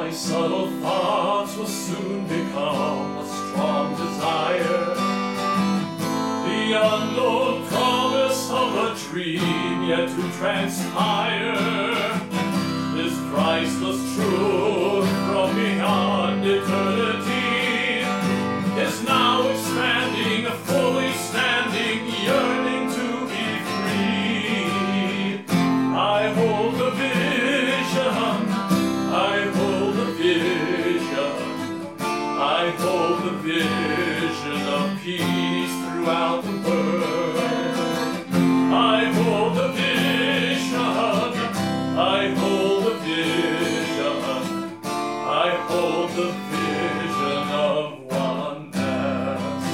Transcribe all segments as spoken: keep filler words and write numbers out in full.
My subtle thoughts will soon become a strong desire. The unknown promise of a dream yet to transpire. This priceless truth from beyond eternity is now expanding, fully standing, yearning to be free. I hold the vision, I hold the vision, I hold the vision of peace throughout the world. I hold the vision, I hold the vision, I hold the vision of oneness.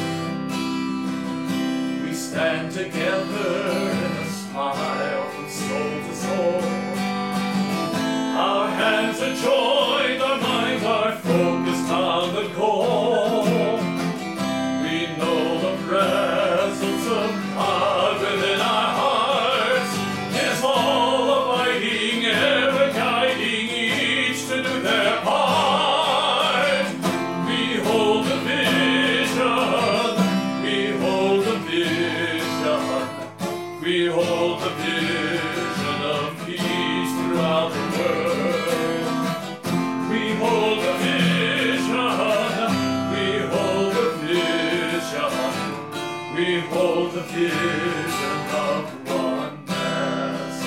We stand together in a smile from soul to soul. Our hands are joined, our minds are focused on the goal. We know the presence of God within our hearts is all abiding, ever guiding each to do their part. We hold the vision, we hold the vision, we hold the vision of peace throughout the world. We hold the vision, we hold the vision, we hold the vision of oneness.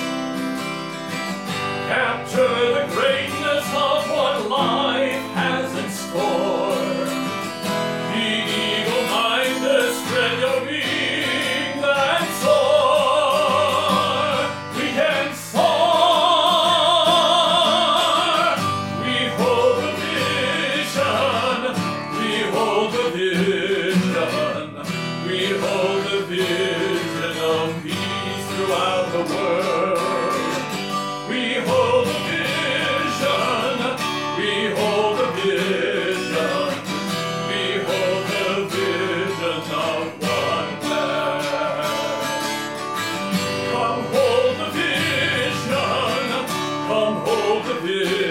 Capture the greatness of what life has in store. The eagle-minded, spread your wings and soar. We can soar. We hold the vision. We hold the vision. We hold the vision of peace throughout the world. We hold the vision. We hold the vision. We hold the vision of oneness. Come hold the vision. Come hold the vision.